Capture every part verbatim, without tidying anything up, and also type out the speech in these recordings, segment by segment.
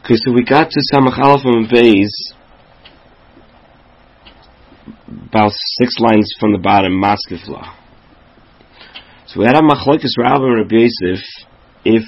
Okay, so we got to Samach Aleph and Beis, about six lines from the bottom, Maskefla. So we had a Machlokes Rav and Rabbi Yosef, if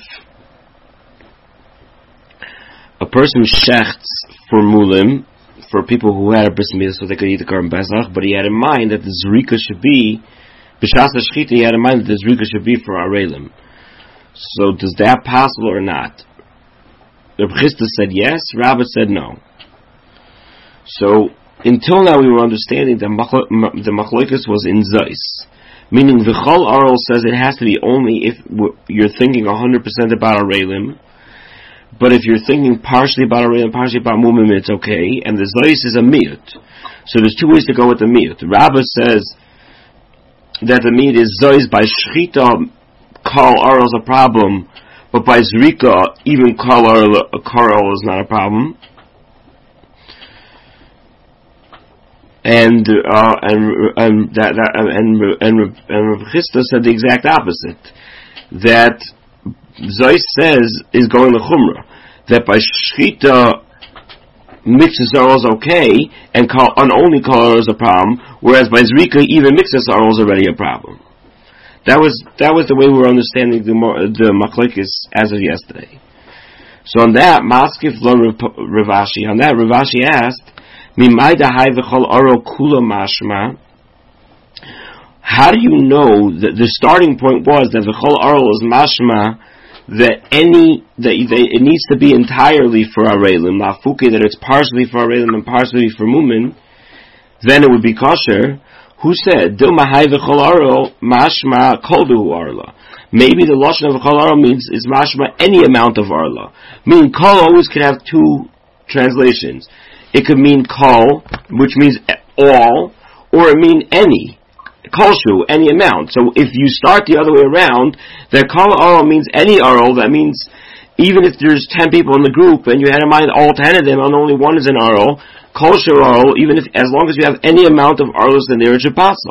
a person shechts for mulim, for people who had a bris milah so they could eat the Korban Pesach, but he had in mind that the zrika should be, b'shas hashchita, he had in mind that the zrika should be for arelim. So does that possible or not? Reb Chisda said yes, Rabbah said no. So until now we were understanding that the machlokes was in Zeis, meaning the Chol Aral says it has to be only if you're thinking one hundred percent about arelim. But if you're thinking partially about arelim, partially about mumim, it's okay. And the Zeis is a miyut. So there's two ways to go with the miyut. Rabbah says that the miyut is Zeis by shchita, Kol Aral is a problem, but by zrika, even Kol Aral is not a problem. And uh, and and that, that and and and Rav Chisda said the exact opposite. That Zeis says is going to Chumrah. That by shchita mixes are is okay, and call, and only Kol is a problem. Whereas by zrika, even mixes are is already a problem. That was that was the way we were understanding the the machlokes as of yesterday. So on that, Maskef lo Rav Ashi. On that, Rav Ashi asked, how do you know that the starting point was that the Chol Aral is mashma, that any that it needs to be entirely for arelim, lafuke, that it's partially for arelim and partially for mumin, then it would be kosher. Who said Dilma hay the Chol Aral mashma koldu arla? Maybe the lashon of Chol Aral means is mashma any amount of arla. Meaning kol always can have two translations. It could mean kol, which means all, or it mean any. Kolshu, any amount. So if you start the other way around, that kol aral means any aral, that means even if there's ten people in the group and you had in mind all ten of them and only one is an aral, kolshu aral, even if, as long as you have any amount of arals in there, it should pass.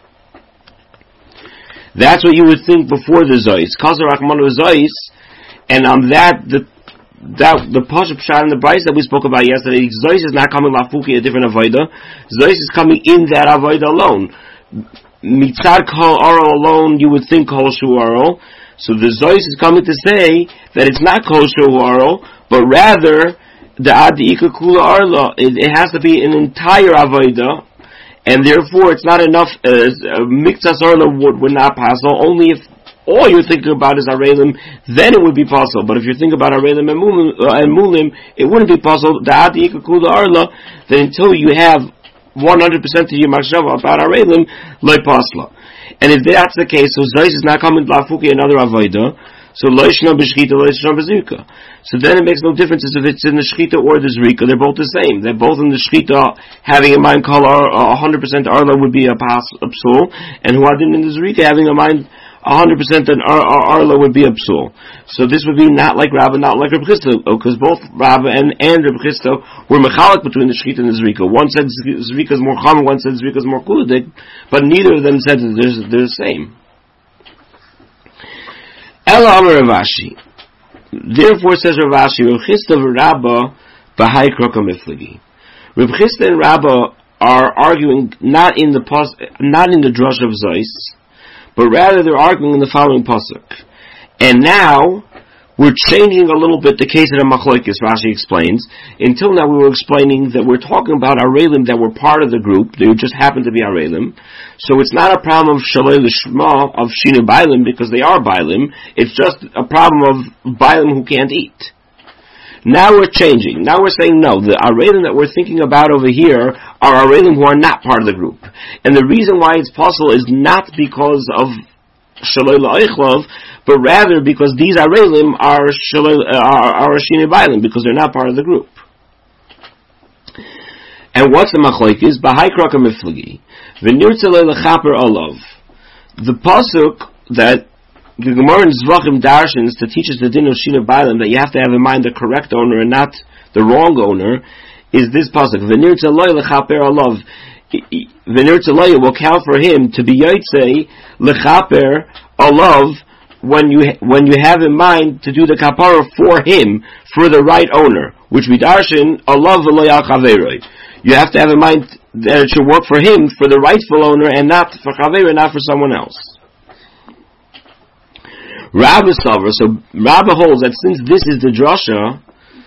That's what you would think before the Zeis. Kazar Achmanu Zeis, and on that, the That the Pashup Pshat in the Bryce that we spoke about yesterday, Zeis is not coming lafuki a different avodah. Zeis is coming in that avodah alone. Mitzad Kol Aral alone, you would think Kol Shu Aral. So the Zeis is coming to say that it's not Kol Shu Aral, but rather the Adi Ika Kula Arla. It, it has to be an entire avodah, and therefore it's not enough. As uh, Mikzas Arla would would not pass. Only if all you're thinking about is arelim, then it would be possible. But if you're thinking about arelim and mulim, uh, and mulim, it wouldn't be possible. The adi ikakula arla, then until you have one hundred percent of your machshava about arelim, like pasla. And if that's the case, so Zeis is not coming to lafuki another avodah, so loishna b'shchita, loishna b'zrika. So then it makes no difference if it's in the shchita or the zrika. They're both the same. They're both in the shchita, having in mind kol uh, one hundred percent arla would be a pas a psul, and huadin in the zrika having in mind one hundred percent an ar- ar- arla would be a psul. So this would be not like Rabbah, not like Reb Chisda, because both Rabbah and, and Reb Chisda were mechalik between the shchita and the zrika. One said zrika is more common, one said zrika is more kuladik, but neither of them said that they're, they're the same. Ela Amar Rav Ashi. Therefore, says Rav Ashi, Reb Chisda v'Rabbah b'hai kroka miflagi. Reb Chisda and Rabbah are arguing not in the pos, not in the drush of Zeis, but rather they're arguing in the following pasuk. And now we're changing a little bit the case of the machlokes. Rashi explains. Until now we were explaining that we're talking about arelim that were part of the group. They just happen to be arelim. So it's not a problem of shalei l'shma of shinu bailim because they are bailim. It's just a problem of bailim who can't eat. Now we're changing. Now we're saying no. The arelim that we're thinking about over here are arelim who are not part of the group. And the reason why it's possible is not because of shaloi la'ichlov, but rather because these arelim are shaloi, are, are shini bailim, because they're not part of the group. And what's the machlokes? B'hai kraka miflagi. V'nirtzalei l'chaper olav. The pasuk that the Gemara in Zvachim darshans to teach us the din of shina bailim, that you have to have in mind the correct owner and not the wrong owner, is this pasuk. V'nirtzalei l'chaper olav. V'nirtzalei will count for him to be yotzei l'chaper olav when you when you have in mind to do the kapara for him, for the right owner. which we darshan Allah v'lo yal chaveroi. You have to have in mind that it should work for him, for the rightful owner, and not for chaveroi, not for someone else. Rabbi Salver, so Rabbi holds that since this is the drasha,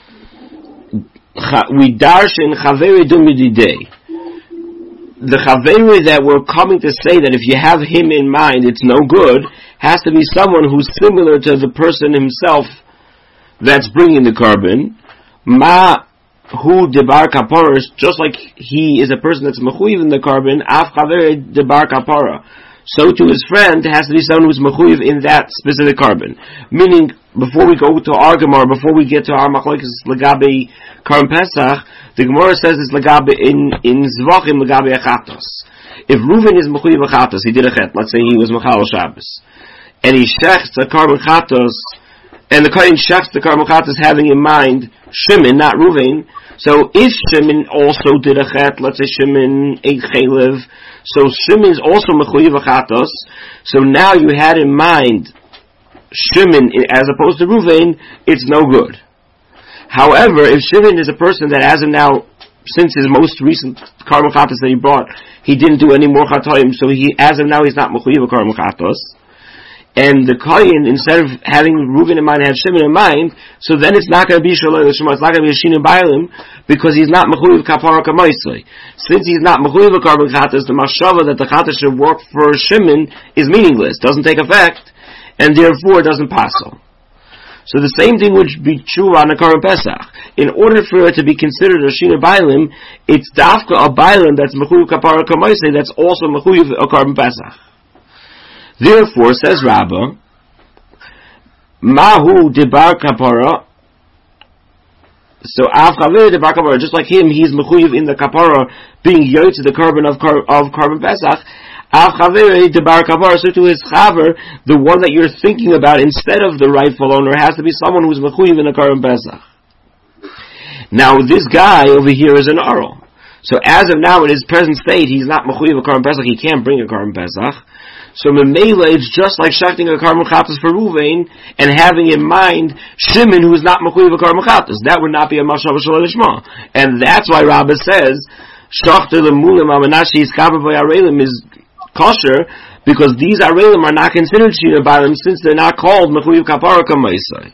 we darshan chaveroi dumididei. The chaveroi that we're coming to say that if you have him in mind, it's no good, has to be someone who's similar to the person himself that's bringing the carbon. Ma hu debar kapara, just like he is a person that's mechuyev in the carbon, af chaveroi debar kapara. So to his friend, it has to be someone who's mechuyev in that specific carbon. Meaning, before we go to our Gemara, before we get to our machlokes legabe Karban Pesach, the Gemara says it's legabe in in zvachim legabe achatos. If Reuven is mechuyev achatos, he did a chet. Let's say he was mechal Shabbos, and he shechs a Karban chatos, and the kohen shechs the Karban chatos having in mind Shimon, not Reuven. So if Shimon also did a chet, let's say Shimon ate chaylev, so Shimon is also mechuyev achatos. So now you had in mind Shimon as opposed to Reuven, it's no good. However, if Shimon is a person that as of now, since his most recent Karban chatos that he brought, he didn't do any more chatoim, so he as of now he's not mechuyev Karban chatos. And the kohen, instead of having Reuven in mind, have Shimon in mind, so then it's not going to be Shalom L'Shema, it's not going to be a Shin Bailim, because he's not mechuyev kapara kamaisai. Since he's not mechuyev Karban chatos, the mashava that the chatos should work for Shimon is meaningless, doesn't take effect, and therefore it doesn't pass on. So the same thing would be true on a Karban Pesach. In order for it to be considered a Shina Bailim, it's dafka a Bailim that's mechuyev kapara kamaisai, that's also mechuyev a Karban Pesach. Therefore, says Rabbah, Mahu debar kapara, so av chaver debar kapara, just like him, he's mechuyev in the kapara, being yotze to the carbon of, of Karban Pesach, Av Chaveri Debar Kavar, so to his Chaver, the one that you're thinking about instead of the rightful owner has to be someone who's mechuyev in a Karban Pesach. Now this guy over here is an Aral. So as of now in his present state, he's not mechuyev a Karban Pesach, he can't bring a Karban Pesach. So Memela, it's just like shechting a Karban Chatos for Ruvain and having in mind Shimon who is not mechuyev a Karban Chatos. That would not be a Mashal V'Shalom Lishma. And that's why Rabbah says, Shachter Lemulim Amanashi Iskaber V'Yarelim is kosher, because these arelim are not considered shina bailim since they're not called mechuyev kapara kamaisai.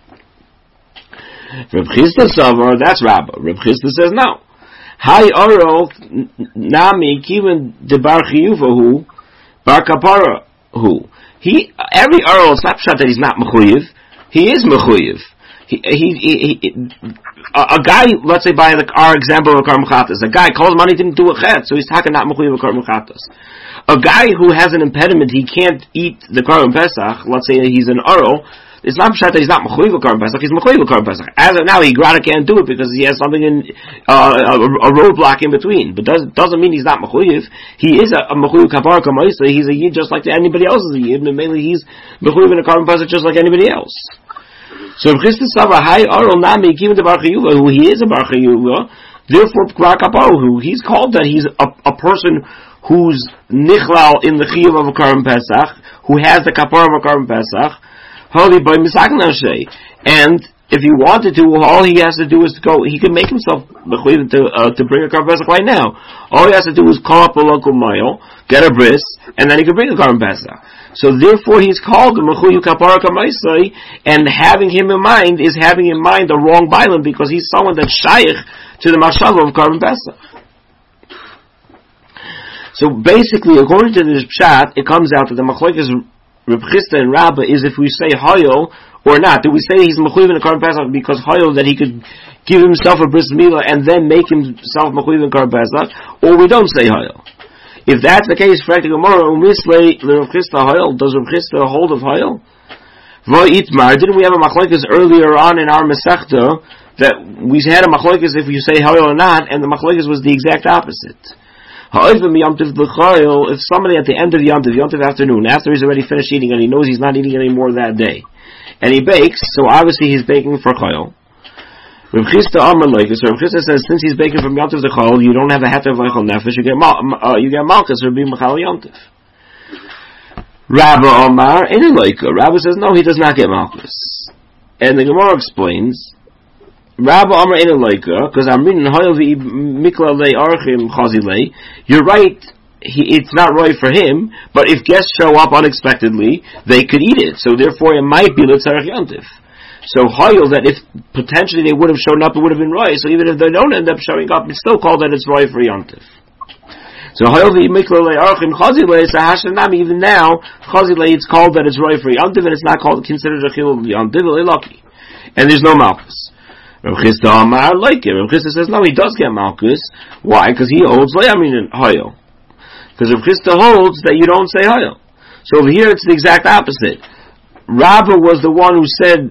Reb Chisda Savar, that's Rabbah. Reb Chisda says no. Hai oro nami kiven debar chiyuvahu bar kapara hu. He every oro, it's not pshat that he's not mechuyev. He is mechuyev. He, he, he, he, a, a guy, let's say by the, our example of Karban Chatos, a guy calls money didn't do a chet, so he's talking not mechuyev of Karban Chatos. A guy who has an impediment, he can't eat the Karban Pesach, let's say he's an Aro, it's not pshat that he's not mechuyev of Karban Pesach, he's mechuyev of Karban Pesach. As of now, he grata can't do it because he has something in, uh, a, a roadblock in between. But does, doesn't mean he's not mechuyev. He is a, a mechuyev kapara kamaisa, he's a yid just like anybody else is a yid, and mainly he's mechuyev in a Karban Pesach just like anybody else. So if Chisda Sava Hai Aral Nami Kiven de Bar Chiyuva, who he is a Bar Chiyuva, therefore Kvar Kaparu, he's called that he's a, a person who's nichlal in the chiyuv of a Karban Pesach, who has the kapara of a Karban Pesach, holy by Misak Nashe. And if he wanted to, all he has to do is to go, he can make himself mechuyev to, uh, to bring a Karban Pesach right now. All he has to do is call up a local mile, get a bris, and then he can bring a Karban Pesach. So therefore he's called the mechuyev kapara kamaisai, and having him in mind is having in mind the wrong bailim, because he's someone that's shaykh to the mashava of Karban Pesach. So basically, according to this pshat, it comes out that the machlokes Reb Chisda and Rabbah is if we say Hayol or not. Do we say he's mechuyev in a Karban Pesach because Hayol that he could give himself a bris milah and then make himself mechuyev in Karban Pesach, or we don't say Hayol? If that's the case, for Gemara, umislei Reb Chisda Hayol, does Reb Chisda hold of Hayol? V'itmar, didn't we have a machlokes earlier on in our Masechta that we had a machlokes if you say Hayol or not, and the machlokes was the exact opposite. If somebody at the end of Yom Tov, Yom Tov afternoon, after he's already finished eating and he knows he's not eating anymore that day, and he bakes, so obviously he's baking for Chayil. Reb Chisda Amar Loikis, so Reb Chisda says, since he's baking from Yom Tov to Chayil, you don't have a heter of Eichel Nefesh, you get uh, you get Malchus or Be Machal Yom Tov. Rabba Omar, in Loika, Rabba says, no, he does not get Malchus. And the Gemara explains, Rabba Amar Ena Leika, because I'm reading Hayel Vi Mikla Le Archim Chazile. You're right. He, it's not right for him, but if guests show up unexpectedly, they could eat it. So therefore, it might be L'Tzarech Yontif. So Hayel, that if potentially they would have shown up, it would have been right. So even if they don't end up showing up, it's still called that it's right for Yontif. So Hayel Vi Mikla Le Archim Chazile. So Hashanami, even now, Chazile, it's called that it's right for Yontif, and it's not called considered a Chilul Yontif Lucky, and there's no Malchus. Rav Chisda Amar like it. Rav Chisda says no, he does get Malchus. Why? Because he holds Le'amin Hayel. Because Rav Chisda holds that you don't say Hayel. So over here it's the exact opposite. Rabbah was the one who said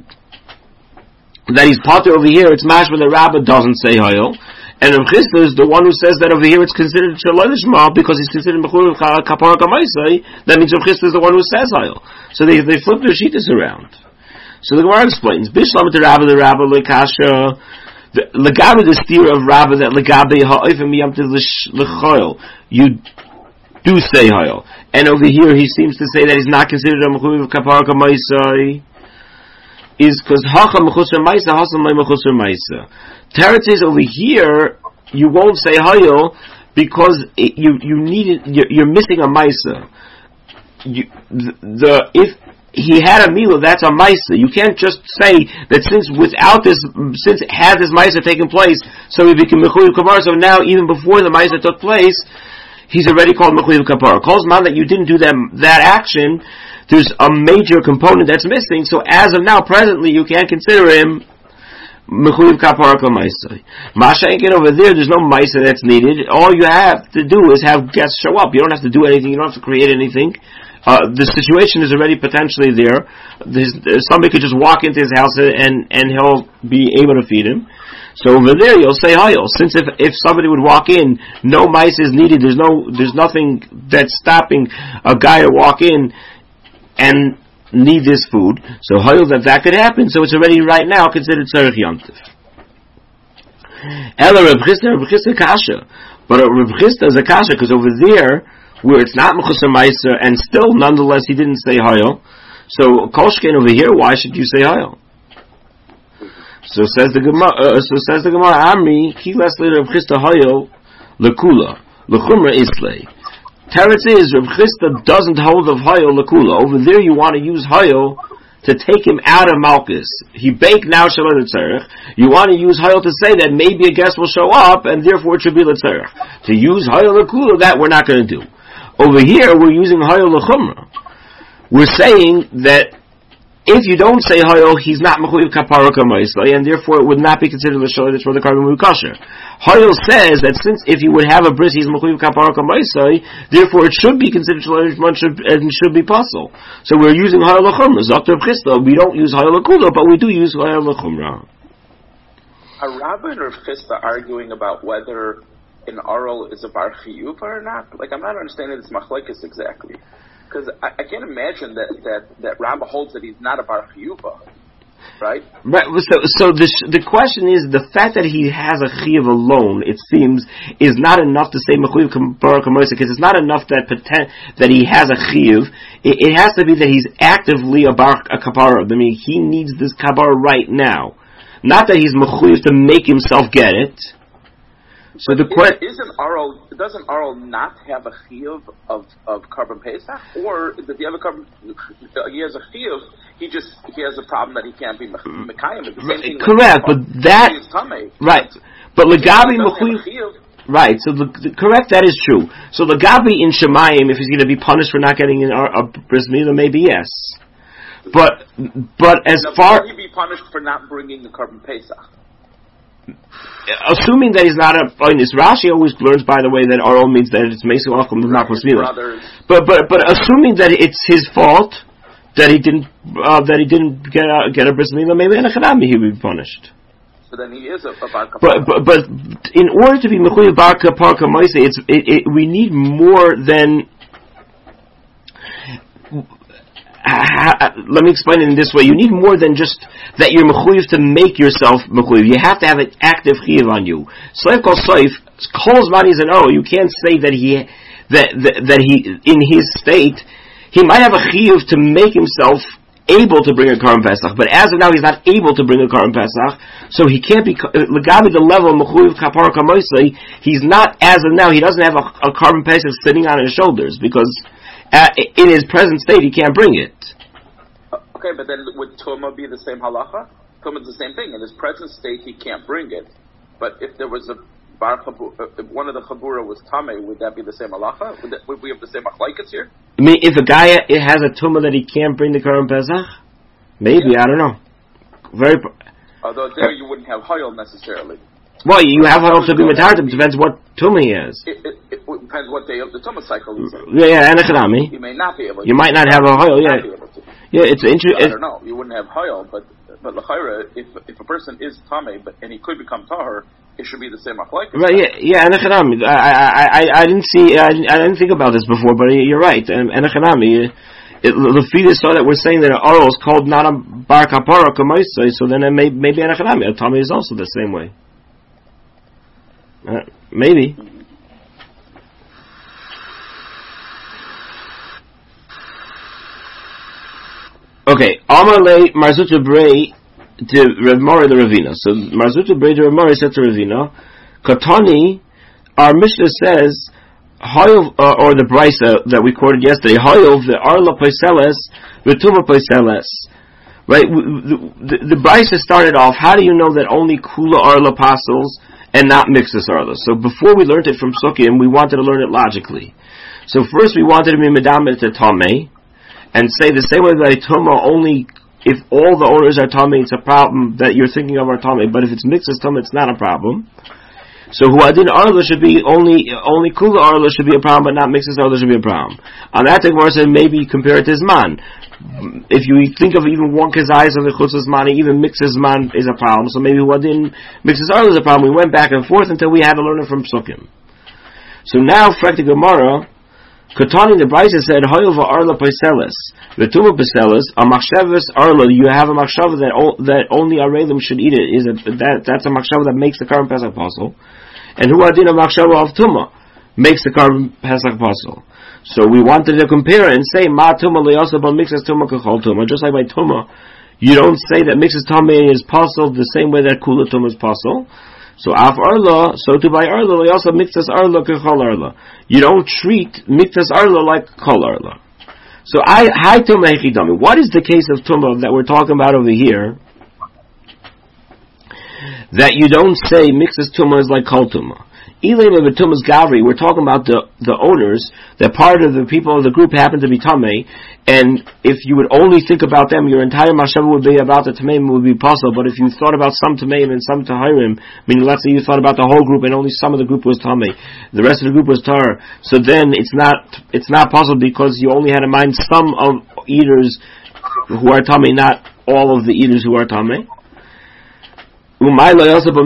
that he's potter over here. It's mashma that Rabbah doesn't say Hayel. And Rav Chisda is the one who says that over here it's considered Shalom Lishma because he's considered Mechur Kapar Kamaisai. That means Rav Chisda is the one who says Hayel. So they, they flip their shittas around. So the Gemara explains, Bishlam to Rabba, the Rabba, Lekasha, Legabe the steer of Rabba, that Legabe ha'ifim yamtiv l'choil. You do say Hayel. And over here he seems to say that he's not considered a Mechuyev Kapar Kamaisai, is because Hacha Mechusar Maisa, Hasam Le Mechusar Maisa. Teretz is over here, you won't say Hayel, because it, you, you need it, you're, you're missing a Maisa. You, the, the, if, he had a milah, that's a maisa. You can't just say that since without this, since it had this maisa taken place, so he became mechuyev kapara. So now, even before the maisa took place, he's already called mechuyev kapara. Calls man that you didn't do that that action. There's a major component that's missing. So as of now, presently, you can't consider him mechuyev kapara kamaisa. Masha ain't get over there. There's no maisa that's needed. All you have to do is have guests show up. You don't have to do anything. You don't have to create anything. Uh, the situation is already potentially there. There's, somebody could just walk into his house and, and he'll be able to feed him. So over there you'll say Hayel. Since if, if somebody would walk in, no mice is needed, there's no, there's nothing that's stopping a guy to walk in and need this food. So Hayel, that that could happen, so it's already right now considered Tzarech Yontif. Ela Reb Chisda, Reb Chisda Kasha. But Reb Chisda is a Kasha, because over there, where it's not Mechusar Maisa, and still, nonetheless, he didn't say Hayel. So, Kolshkein over here, why should you say Hayel? So says the Gemara, uh, so says the Gemara, Amri, Ki Leslie Reb Chisda Hayel, Lekula, Lechumra Islay. Teretz is, Reb Chisda doesn't hold of Hayel Lekula. Over there, you want to use Hayel to take him out of Malchus. He baked now Shalom L'Tzarech. You want to use Hayel to say that maybe a guest will show up, and therefore it should be L'Tzarech. To use Hayel Lekula, that we're not going to do. Over here, we're using Hayel L'Chumra. We're saying that if you don't say Hayel, he's not Mechuyev Kapara Kamaisai, and therefore it would not be considered L'Shalom for the Karban Mukasher. Hayel says that since if you would have a bris, he's Mechuyev Kapara Kamaisai, therefore it should be considered Shalom and should be puzzle. So we're using Hayel L'Chumra. Zakter B'Chisda, we don't use Hayel L'Kula, but we do use Hayel L'Chumra. Are Rabba and Rav Chisda arguing about whether an oral is a bar chiyuv or not? Like, I'm not understanding this machlekes exactly, because I, I can't imagine that that that Rabbah holds that he's not a bar chiyuv, right? Right. So, so the the question is the fact that he has a chiyuv alone. It seems is not enough to say mechuyev kapara kamoisa, because it's not enough that pretend that he has a chiyuv. It, it has to be that he's actively a bar a kapara. I mean, he needs this kapara right now, not that he's mechuyev to make himself get it. So the question isn't Arel, doesn't Arel not have a chiyuv of of Karban Pesach, or does he have a Karban? He has a chiyuv. He just he has a problem that he can't be mekayim. Correct, but that right. But legabi mechuyev. Right. So the, the, correct, that is true. So legabi in Shemayim, if he's going to be punished for not getting an, a bris milah, maybe yes. But but as now, far will he be punished for not bringing the Karban Pesach? Assuming that he's not a, I mean, Rashi always learns, by the way, that Arel means that it's Mesu Achim, not Masmila. But but but assuming that it's his fault that he didn't uh, that he didn't get a, get a bris milah, maybe in a chanami he would be punished. So then he is a, a bar kapar. But, but but in order to be mechuyev bar kapar kamaisa, it's it, it, we need more than. Uh, let me explain it in this way. You need more than just that you're mechuyev to make yourself mechuyev. You have to have an active chiyuv on you. Slave kol soif, calls money as an oh. You can't say that he that, that that he in his state he might have a chiyuv to make himself able to bring a Karban Pesach, but as of now he's not able to bring a Karban Pesach, so he can't be, Legabi the level of Mechuyev Kapara Kamoisei, he's not, as of now, he doesn't have a, a Karban Pesach sitting on his shoulders, because uh, in his present state he can't bring it. Okay, but then would Tumah be the same halacha? Tumah is the same thing. In his present state he can't bring it, but if there was a Bar Chabur, if one of the Chabura was Tameh, would that be the same halacha? Would, that, would we have the same machlaikas here? I mean, if a guy it has a tumah that he can't bring the Karban Pesach, maybe, yeah. I don't know. Very. Although there you wouldn't have Hoyel necessarily. Well, you have Hoyel to be Metardim, depends what tumah he has. It, it, it depends what day of the tumah cycle is. Yeah, yeah, and a You may not be able to. You might not have a Hoyel, yeah. Yeah, it's interesting. I don't know. You wouldn't have Hoyel, but, but L'chaira, if, if a person is Tameh, but, and he could become Tahor, it should be the same machlaikas. Right, yeah, yeah, Enochanami. I, I, I, I didn't see, I didn't, I didn't think about this before, but you're right. Enochanami, the fetus saw that we're saying that an oral is called not a bar kapara kamaisai, so then it may, maybe Enochanami. A Tommy is also the same way. Uh, maybe. Okay, Amarle Marzuta Brei to Rav Mori the Ravina. So Marzuta Brei to Rav Mori said to Ravina, Katani, our Mishnah says, Hoyov, uh, or the Brisa that we quoted yesterday, Hoyov the Arla Poiseles, Retuma Poiseles. Right? The, the, the Brisa started off, how do you know that only Kula Arla apostles and not Mixus Arla? So before we learned it from Sukkim, we wanted to learn it logically. So first we wanted to be Medamet to Tameh, and say the same way that a Tumah only, if all the owners are Tameh, it's a problem that you're thinking of are Tameh, but if it's Mixus Tumah, it's not a problem. So Huadin Arla should be only, only Kula Arla should be a problem, but not Mixus Arla should be a problem. On that, the Gemara said maybe compare it to Zman. If you think of even one Kazayas of the Chutzah Zman, even Mixus Zman is a problem, so maybe Huadin Mixus Arla is a problem. We went back and forth until we had to learn it from Sukkim. So now, Frekti Gemara, Katani the Brisa said, Hoyova Arla Paiselis, Vetuma Paiselis, a Machshavas Arla, you have a Machshava that, o- that only Arelim should eat it, is a, that, that's a Machshava that makes the Karban Pesach possible. And Huadin a Machshava of Tuma makes the Karban Pesach possible. So we wanted to compare and say, Ma Tuma Leosa Ba Mixes Tuma Kachol Tuma, just like by Tuma, you don't say that Mixes Tuma is possible the same way that Kula Tuma is possible. So af arla, so to by arla, we also mixas arla kechol arla. You don't treat mixas arla like kol arla. So I hi tumah echidami. What is the case of tumah that we're talking about over here? That you don't say mixas tumah is like kol tumah. Elim of Tumas Gavri, we're talking about the, the owners, that part of the people of the group happen to be Tameh, and if you would only think about them, your entire Mashava would be about the Tameim would be possible, but if you thought about some Tameim and some Tahirim, meaning let's say you thought about the whole group and only some of the group was Tameh, the rest of the group was Tar, so then it's not, it's not possible because you only had in mind some of eaters who are Tameh, not all of the eaters who are Tameh. For example,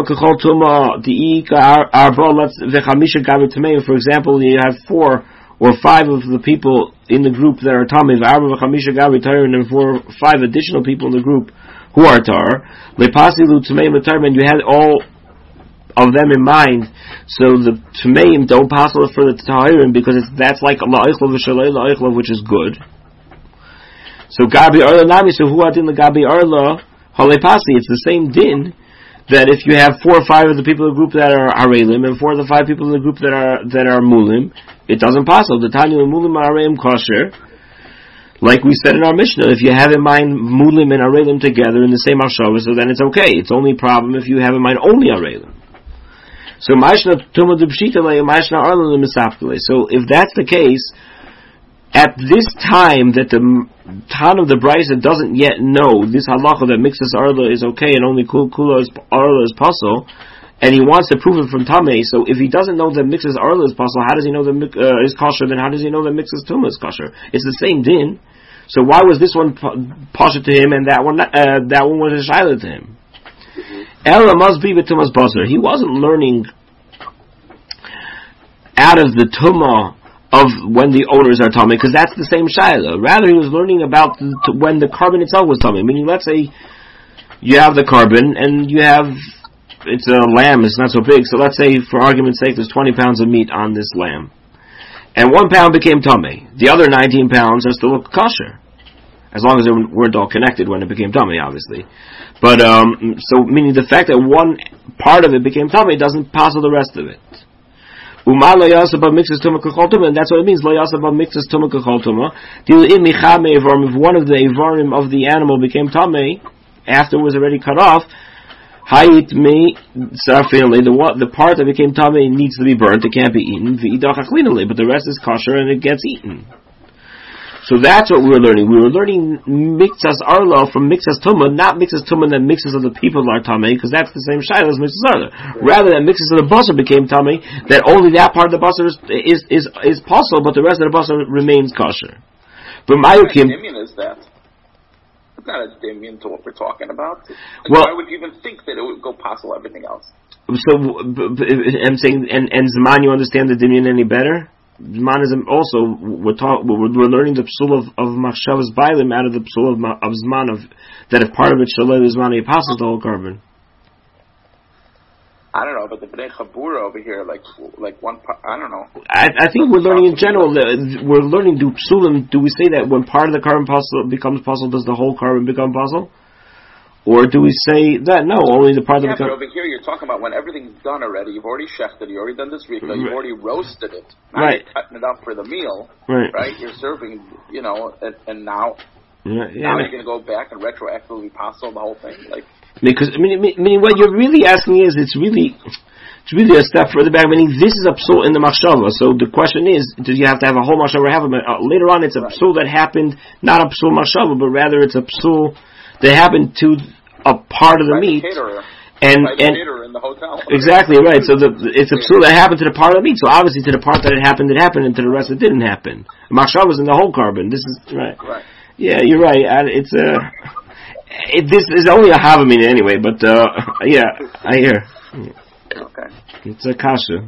you have four or five of the people in the group that are Tameh, and four, five additional people in the group who are Tar. And you had all of them in mind, so the Tameim don't pass it for the Tahirim because it's, that's like La'ichlav v'shalei La'ichlav, which is good. So Gabi Arla Nami, so who adin the Gabi Arla Halepasi, it's the same din that if you have four or five of the people in the group that are Arelim and four of the five people in the group that are that are Mulim, it doesn't pass. The Tanya Mulim Arelim kosher, like we said in our Mishnah, if you have in mind Mulim and Arelim together in the same Ashava, so then it's okay. It's only a problem if you have in mind only Arelim. So Mashna Tumah Dubshitale, Mashna Arla Misafkale. So if that's the case, at this time that the Tan of the Brisa doesn't yet know this halacha that mixes arla is okay and only kul kula is arla is possible, and he wants to prove it from Tameh. So if he doesn't know that mixes arla is possible, how does he know that uh, is kosher? Then how does he know that mixes tuma is kosher? It's the same din. So why was this one pasha to him and that one uh, that one was a shaila to him? Ella must be with tumas basar. He wasn't learning out of the tuma of when the owners are Tameh, because that's the same Shaila. Rather, he was learning about the, to, when the carbon itself was Tameh. Meaning, let's say you have the carbon and you have, it's a lamb, it's not so big, so let's say, for argument's sake, there's twenty pounds of meat on this lamb. And one pound became Tameh. The other nineteen pounds are still kosher. as long as they weren't all connected when it became tummy, obviously. But um, so meaning the fact that one part of it became tummy doesn't puzzle the rest of it. Uma lo yasaba mixes tuma kachol tuma, and that's what it means. Lo yasaba mixes tuma kachol tuma. If one of the ivarim of the animal became tummy after it was already cut off, hayit me sarfinally, the the part that became tummy needs to be burnt. It can't be eaten. But the rest is kosher and it gets eaten. So that's what we were learning. We were learning mixas arla from mixas tumah, not mixas tumah that mixes of the people are tamei, because that's the same shayla as mixas arla. Rather than mixes of the basar became tamei, that only that part of the basar is is is, is possible, but the rest of the basar remains kosher. But Mayukim, what is that? It's not a dimion to what we're talking about. And well, why would you even think that it would go possible everything else? So I'm saying, and and Zman, you understand the dimion any better? Zman is also we're, talk, we're we're learning the psul of of machshavas bailim out of the psul of, of Zman of that if part of it shalei Zman he passes the whole carbon. I don't know, but the Bnei Chabura over here, like like one part, I don't know. I, I think we're learning in general. The, we're learning do psulim. Do we say that when part of the carbon puzzle becomes puzzle, does the whole carbon become puzzle? Or do we say that no, only the part yeah, of the... Yeah, but over here you're talking about when everything's done already, you've already shechted it, you've already done this rika, you've already roasted it. Now right. you're cutting it up for the meal, right? right? You're serving, you know, and, and now, yeah, yeah, now yeah. you're going to go back and retroactively passel the whole thing, like... Because, I mean, I mean, what you're really asking is, it's really... It's really a step further back, meaning this is a psul in the machshava. So the question is, do you have to have a whole machshava or have a... Uh, later on it's a right. psul that happened, not a psul machshava, but rather it's a psul that happened to... a part of the right, meat, caterer. and right, and in the hotel. Exactly right. So the it's a psul that happened to the part of the meat. So obviously to the part that it happened, it happened, and to the rest it didn't happen. Machshav was in the whole carbon. This is right. Right. Yeah, you're right. It's a. Uh, it, this is only a havamin anyway, but uh, yeah, I hear. Okay. It's a kasha.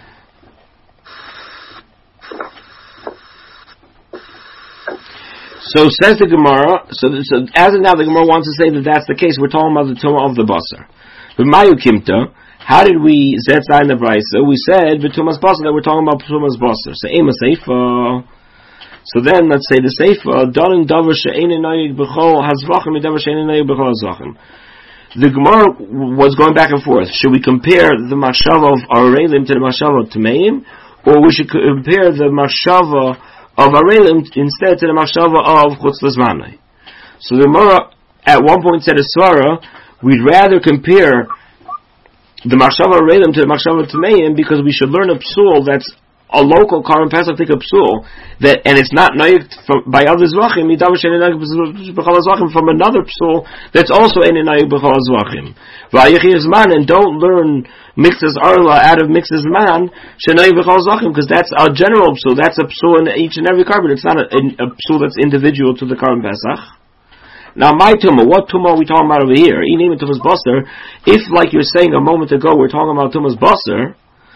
So says the Gemara. So, so as of now, the Gemara wants to say that that's the case. We're talking about the tumah of the basar. But Mayu Kimta, how did we zetzai in the brisa? We said b'tumas basar that we're talking about b'tumas basar. So ema seifa. So then let's say the seifa darin davar she'ein nayig b'chol hazvachim davar she'ein nayig b'chol hazvachim. The Gemara was going back and forth. Should we compare the mashava of arelim to the mashava of tameim, or we should compare the mashava of arelim instead to the machshava of chutz l'zmanai? So the Gemara at one point said a svara, we'd rather compare the machshava of arelim to the machshava of tameim because we should learn a psul that's a local Karban Pesach think a psul that, and it's not naik by other zvachim, from another psul that's also in naik b'chol zvachim. And don't learn mixes arla out of mixes man shenai b'chol zvachim, because that's a general psul. That's a psul in each and every carbon. It's not a, a psul that's individual to the Karban Pesach. Now, my tumah, what tumah are we talking about over here? If, like you were saying a moment ago, we're talking about tumah's basar,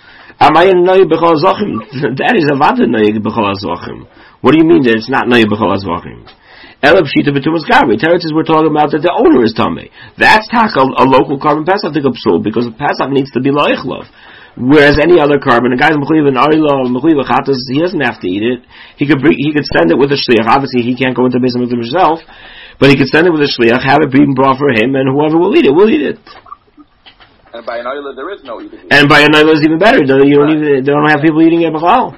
that is a vada noyeg b'chol hazvachim. What do you mean that it's not noyeg b'chol hazvachim? Elab shita b'tumas gavri. Teretz, we're talking about that the owner is tamei. That's tak a, a local carbon pesach psul, because pesach needs to be loichlov. Whereas any other carbon, a guy's mechuyev an arila, mechuyev chatas, he doesn't have to eat it. He could bring, he could send it with a shliach. Obviously, he can't go into business with himself, but he could send it with a shliach, have it being brought for him, and whoever will eat it will eat it. And by an oila, there is no eating. And by an oila is even better. You don't even, they don't have people eating it b'chlal.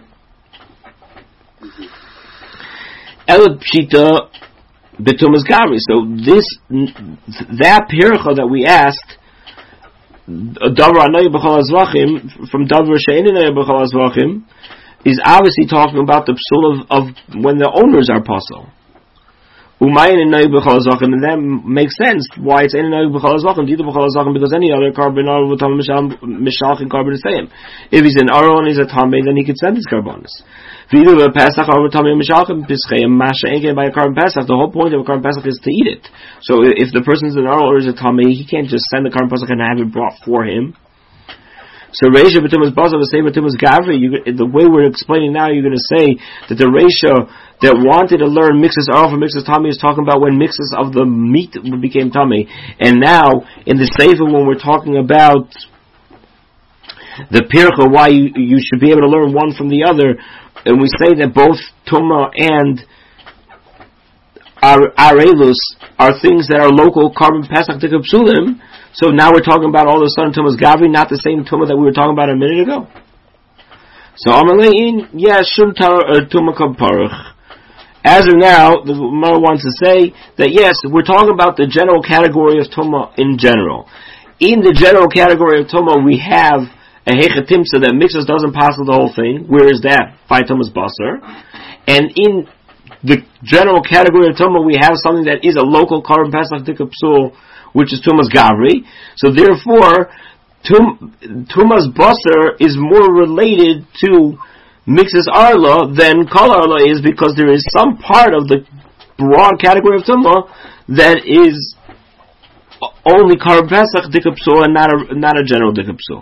Elad pshita betumas gavri. So this, that pircha that we asked, davar anoy b'chol hazvachim, from davar she'ein anoy b'chol hazvachim, is obviously talking about the psul of, of when the owners are pasul. Umayin in Noyeg B'chol HaZachim, and that makes sense why it's in Noyeg B'chol HaZachim, Dita B'chol HaZachim, because any other carbon, Mishalch and carbon is same. If he's in Aron, he's a Tamei, then he could send his carbonis. V'yidu B'Pesach, Aron Tamei Mishalch, and Pischei, Masha Enke by a carbon Pesach, the whole point of a carbon Pesach is to eat it. So if the person's in Aron or is a Tamei, he can't just send the carbon Pesach and have it brought for him. So Reisha B'tumas Basar, the same B'tumas Gavri, the way we're explaining now, you're going to say that the Reisha that wanted to learn mixes arf and mixes tummy is talking about when mixes of the meat became tummy. And now, in the Sefer, when we're talking about the Pircha, why you, you should be able to learn one from the other, and we say that both Tumah and arelus are things that are local carbon pesach tika psulim. So now we're talking about all of a sudden tumas gavri, not the same tumah that we were talking about a minute ago. So amalein, yeah, shum tumah kaparach. As of now, the Gemara wants to say that yes, we're talking about the general category of tumah in general. In the general category of tumah, we have a hechatimsa that mixes doesn't pass the whole thing. Where is that? By tumas basar. And in the general category of tumah, we have something that is a local carbon pesach tika psul, which is tumas gavri. So therefore, tum, tumas basar is more related to mixes arla than kol arla is, because there is some part of the broad category of tumah that is only carbon pesach tika psul and not a not a general tika psul.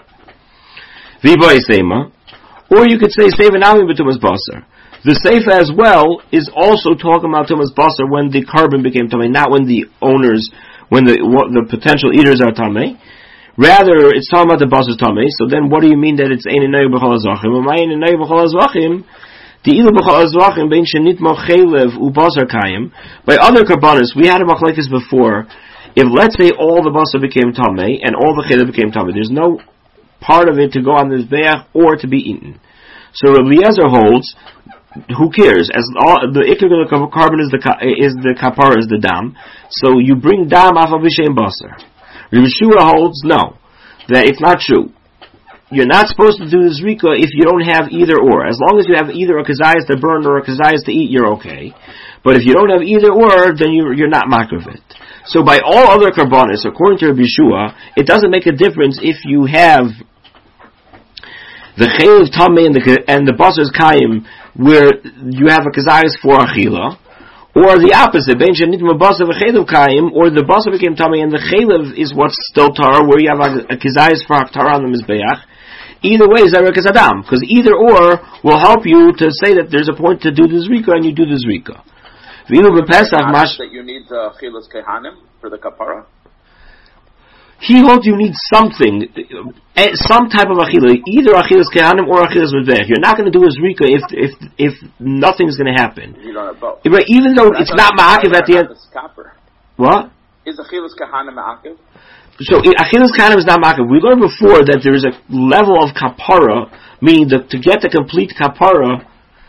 V'boy seima, or you could say seifa nami b'tumas basar. The seifa as well is also talking about tumas basar when the carbon became tamei, not when the owners, when the what, the potential eaters are tamei. Rather, it's talking about the basar tamei. So then, what do you mean that it's ein enay b'chol hazvachim? Amay ein enay b'chol hazvachim. The ilu b'chol hazvachim bein shenitmo chaylev u'basar kayim. By other karbanos, we had a machlekes before. If let's say all the basar became tamei and all the chaylev became tamei, there's no part of it to go on the mizbeach or to be eaten. So Rabbi Eliezer holds, who cares? As all, the ikar of the carbon is the is the kapara is the dam. So you bring dam afal b'shein basar. Rabbi Shua holds no, that it's not true. You're not supposed to do the zrika if you don't have either or. As long as you have either a kazayas to burn or a kazayas to eat, you're okay. But if you don't have either or, then you're, you're not makar of it. So by all other karbanis, according to Rabbi Shua, it doesn't make a difference if you have the chaylev tamei and the and the basar's kayim, where you have a kazayas for achila, or the opposite, ben shenitma basar v'chaylev kayim, or the basar became tamei and the chaylev is what's still tar, where you have a, a kazayas for tar on the mizbeach. Either way is zarek adam, because either or will help you to say that there's a point to do the zrika and you do the zrika. V'ilu b'pesach mash that you need the chilas kehanim for the kapara. He holds you need something, some type of achila, either achilas kehanim or achilas mizbeach. You're not going to do a zrika if if if nothing's going to happen. You don't have both. Right, even though it's not ma'akiv at the end. What? Is achilas kehanim ma'akiv? So achilas kehanim is not ma'akiv. We learned before that there is a level of kapara, meaning that to get the complete kapara,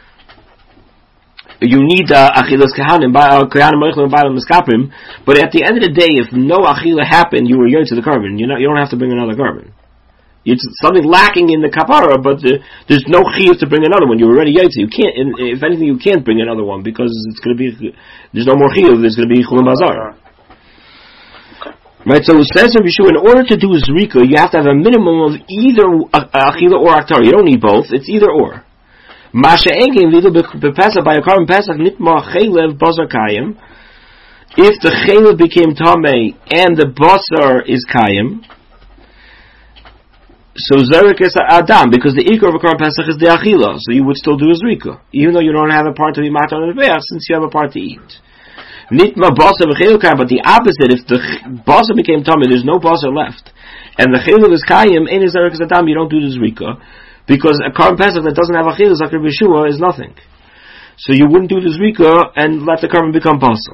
you need achilas kehanim, kehanim moichlim b'alam miskapim. But at the end of the day, if no achila happened, you were young to the carbon. You know, you don't have to bring another carbon. It's something lacking in the kapara, but the, there's no chiyuv to bring another one. You're already yaitzi. You can't. If anything, you can't bring another one because it's going to be. There's no more chiyuv. There's going to be chulam bazar. Right. So it says in Yeshua, in order to do zrika, you have to have a minimum of either achila or aktar. You don't need both. It's either or. Masha engin vidu bepesach by a carbon pesach nitma chaylev basar kayim. If the chaylev became tamei and the basar is kayim, so zarek is adam, because the ikar of a carbon pesach is the achila, so you would still do a zrika, even though you don't have a part to be matar on the veach, since you have a part to eat. Nitma basar v'chaylev kayim, but the opposite, if the basar became tamei, there's no basar left, and the chaylev is kayim, and is zarek is adam, you don't do the zrika. Because a carbon pesach that doesn't have achilas like Rabbi Yeshua is nothing. So you wouldn't do the zrika and let the carbon become pasul.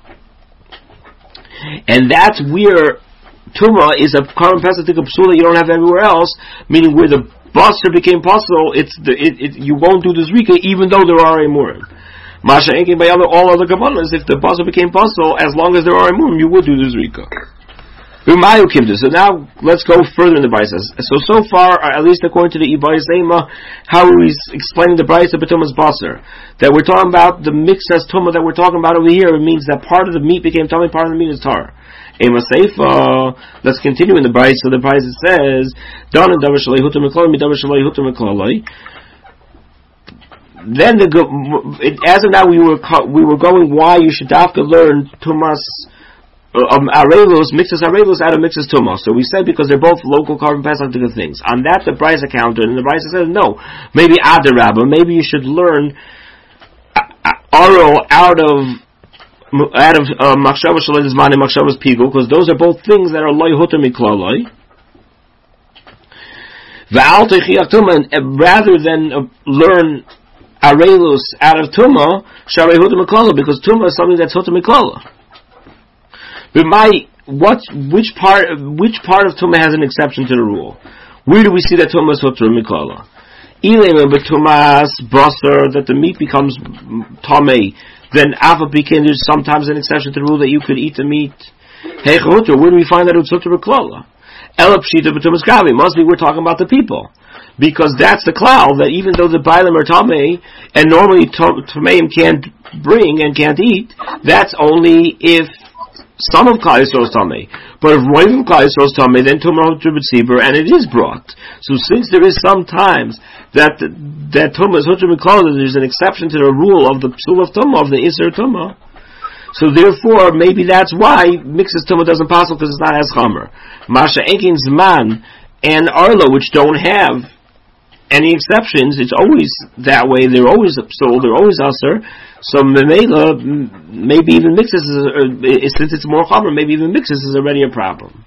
And that's where tumah is a carbon pesach tika psul that you don't have everywhere else, meaning where the basar became pasul, it's the, it, it, you won't do the zrika even though there are emurim. Masha enkin by all other kabbalas, if the basar became pasul, as long as there are emurim, you would do the zrika. So now let's go further in the Braysos. So so far, at least according to the Ibai Zema, how he's explaining the Braysos of Tumas Basar, that we're talking about the mix as Tumah that we're talking about over here. It means that part of the meat became tummy, part of the meat is tar. Ema Seifa. Let's continue in the Braysos. So the Braysos says, "Don and davar shalei hutam miklalei, davar shalei hutam miklalei." Then the it, as of now we were we were going why you should have to learn Tumas. Um, arelos mixes arelos out of mixes tumah. So we said because they're both local carbon pesach different things. On that the Braysos countered, and the Braysos says no. Maybe adarabba. Maybe you should learn aro out of out of machshava shalei zman and machshavas pigul, because those are both things that are loy hutam miklaloi. Va'al techiach tumah, rather than uh, learn arelus out of Tumah, Sharei Huta Mikala, because Tumah is something that's Huta Mikala. But my, what, which part, which part of Tumah has an exception to the rule? Where do we see that Tumah is Huta Mikala? Ilema betumas basar, that the meat becomes tamei, then alpha became there's sometimes an exception to the rule that you could eat the meat. Hey chutra, where do we find that it's chutra b'klala? Ela pshita betumas gavi. Mostly we're talking about the people, because that's the cloud that even though the bailam are tamei and normally tameim can't bring and can't eat, that's only if some of Klal Yisrael is tamei. But if one of Klal Yisrael is tamei, then tumah hutra b'tzibur, and it is brought. So since there is sometimes that that tumah is hutra mikala, there's an exception to the rule of the psul of tumah, of the iser tumah. So therefore, maybe that's why mixes tumah doesn't pass because it's not as chamer. Masha enkin zman and arlo, which don't have any exceptions, it's always that way. They're always psul, they're always aser. So memela, maybe even mixes is, uh, since it's more chamer, maybe even mixes is already a problem.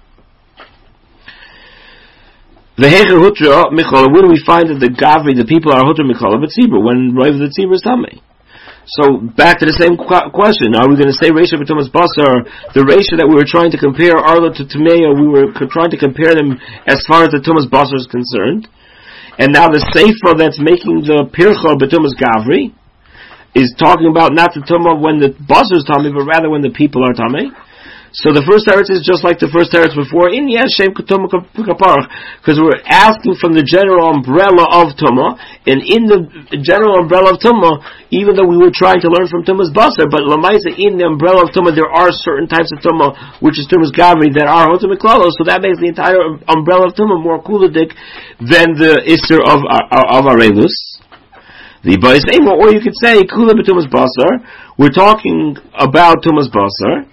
The Hecher Hutra Mikala, where do we find that the Gavri, the people are Hutra Mikala, but Tzibur, when Rav the Tzibur is Tamei? So, back to the same qu- question, are we going to say Reisha B'Tumas Basar, the Reisha that we were trying to compare Arla to Tameya, we were co- trying to compare them as far as the Tumas Basar is concerned, and now the Sefer that's making the Pircha B'Tumas Gavri is talking about not the Tumah when the Basar is Tamei, but rather when the people are Tamei. So the first teretz is just like the first teretz before, in Yeshem Tumah Kaparach, because we're asking from the general umbrella of Tumah, and in the general umbrella of Tumah, even though we were trying to learn from Tumah's Basar, but Lamaisa, in the umbrella of Tumah, there are certain types of Tumah, which is Tumah's Gavri, that are Hota Miklalo, so that makes the entire umbrella of Tumah more kuladik than the Isser of, of Arelus. The Bais Ema, or you could say, Kula B'Tumah's Basar, we're talking about Tumah's Basar,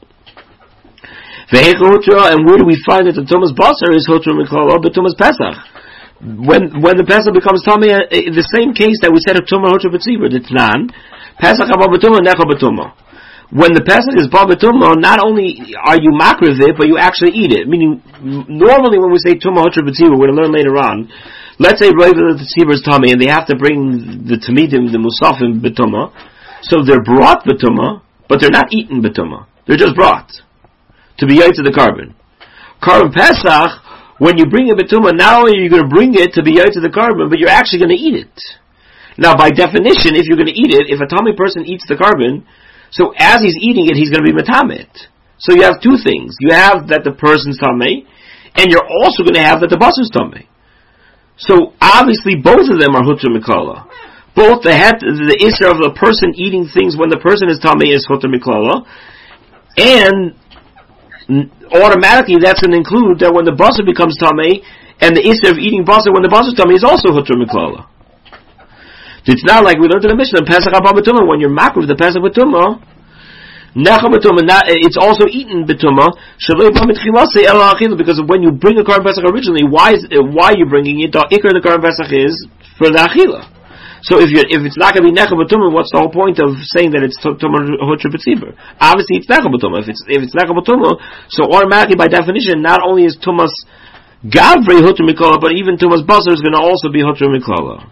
and where do we find that the Tumas Basar is Hotra Mikala, but Tumas Pesach? When when the Pesach becomes Tamei, in the same case that we said of Tumah Hotra B'Tzibur, the Tnan, Pesach Abba B'Tumah, Necha B'Tumah. When the Pesach is Abba B'Tumah, not only are you makriv it, but you actually eat it. Meaning, normally when we say Tumah Hotra B'Tzibur, we're going to learn later on, let's say Rav the Tzibur is Tamei, and they have to bring the Tamidim, the Musafim B'Tumah, so they're brought B'Tumah, but they're not eaten B'Tumah. They're just brought to be yaitz to the carbon. Carbon Pesach, when you bring a betumah, not only are you going to bring it to be yaitz to the carbon, but you're actually going to eat it. Now, by definition, if you're going to eat it, if a tummy person eats the carbon, so as he's eating it, he's going to be metamit. So you have two things. You have that the person's tummy, and you're also going to have that the basar's tummy. So obviously, both of them are hutra mikala. Both the het, the isser of the person eating things when the person is tummy is hutra mikala, and automatically that's going to include that when the basar becomes tamei, and the issue of eating basar when the basar is tamei is also hutra miklala. It's not like we learned in the Mishnah, Pesach Abba B'Tumah, when you're makriv the Pesach B'Tumah, Necha B'Tumah, it's also eaten B'Tumah, Shalei B'Amit Chilase El Ha'achil, because when you bring a Karban Pesach originally, why is, why are you bringing it? The Ikar of the Karban Pesach is for the Achila. So if you if it's not going to be Necha B'Tumah, what's the whole point of saying that it's Tumah Hotra B'Tzibur? Obviously it's Necha B'Tumah. If it's if it's Necha B'Tumah, so automatically by definition, not only is Tumas Gavri Hotra Mikala, but even Tumas Basar is going to also be Hotra Mikala.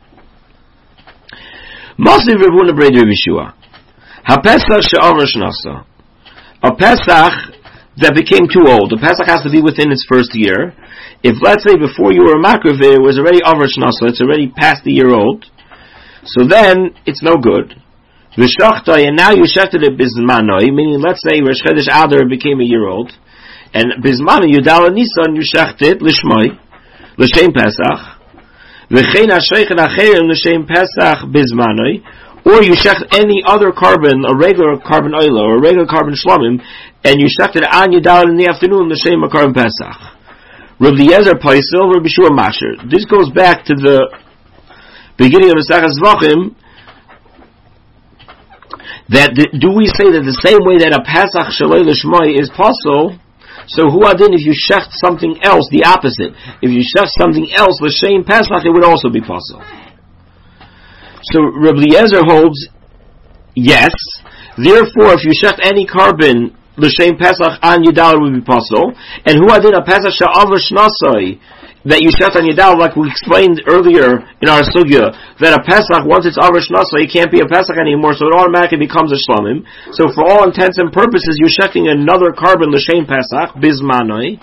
Mostly Ravuna Brei Rav Yeshua. HaPesach she'avar shnasa. A Pesach that became too old. The Pesach has to be within its first year. If let's say before you were a makriv, it was already avar shnasa, it's already past the year old. So then, it's no good. V'shachtai, and now you shechted it bizmanoi, meaning let's say Rosh Chodesh Adar became a year old, and bizmanoi, Yudala Nisan, you shechted lishmoi, l'shem Pesach, v'chein ha-shechen acherim l'shem Pesach bizmanoi, or you shecht any other carbon, a regular carbon oil, or a regular carbon shlomim, and you shechted an Yudala in the afternoon l'shem a carbon Pesach. Rav Eliezer Paisel, Rav Yeshua Masher. This goes back to the beginning of the Masechas Zvachim, that the, do we say that the same way that a Pesach Shalei L'Shmoi is possible, so who adin if you shecht something else, the opposite. If you shecht something else, L'Shem Pesach, it would also be possible. So Rabbi Eliezer holds, yes, therefore if you shecht any carbon, L'Shem Pesach an Yudal would be possible, and who adin a Pesach Sha'avar Shnasai, that you sheft on Yadal, like we explained earlier in our sugya, that a Pesach, once it's Arish Nasa, it can't be a Pesach anymore, so it automatically becomes a Shlomim. So for all intents and purposes, you're shefting another carbon, L'Shem Pesach, Bismanoi.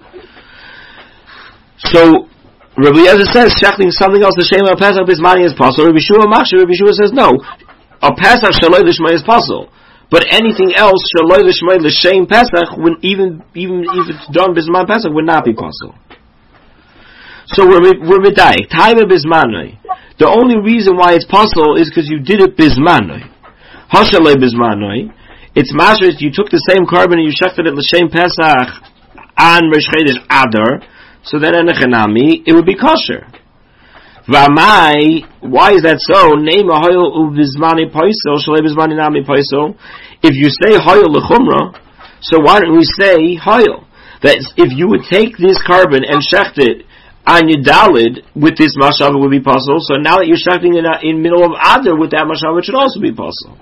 So, Rabbi Eliezer says, shefting something else, L'Shem Pesach, Bismani is possible. Rabbi Shua Machshir, Rabbi Shua says, no. A Pesach, Shaloi L'Shmai is possible. But anything else, Shaloi L'Shmai, L'Shem Pesach, when even, even if it's done Bisman Pesach, would not be possible. So we're we're medayik. Taiva bismanoi. The only reason why it's possible is because you did it bismanoi. Hashalei bismanoi. It's masher. You took the same carbon and you shechted it l'shem pesach on Rosh Chodesh Adar. So then enechanami, it would be kosher. V'amai. Why is that so? Name a hoyel ubismani poisel shalei bismani nami poisel. If you say hoyel lechumra, so why don't we say hoyel? That if you would take this carbon and shecht it on Yudalid with this mashava, it would be possible. So now that you're shechting in in middle of Adar with that mashava, it should also be possible.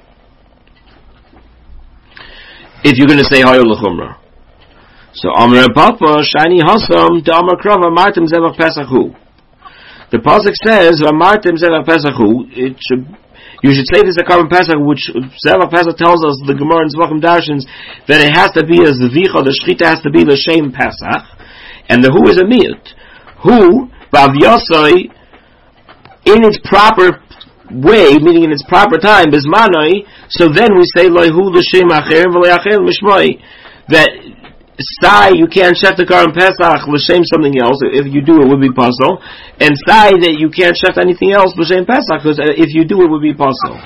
If you're going to say Hayol L'chumra. So Amar Papa Shani Hasam the Amar Krava Martim Zevach Pesachu. The pasuk says Martim Zevach Pesachu. It should you should say this a carbon Pesach, which Zevach Pesach tells us the Gemara in Zvachim Darshans that it has to be a Zvicha. The Shechita has to be L'Shem Pesach, and the Hu is a Miyut. Who, Bav Yosai, in its proper way, meaning in its proper time, Bismanoi, so then we say, Loihu l'shem acher v'le'acher l'shmoi, that Sai, you can't shech the Karim Pesach l'shem something else, if you do it would be possible, and Sai, that you can't shech anything else l'shem Pesach, because if you do it would be possible.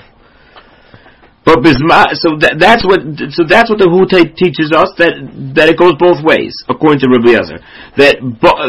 But Bisma, so that, that's what so that's what the Hu teaches us, that that it goes both ways, according to Rabbi Eliezer. That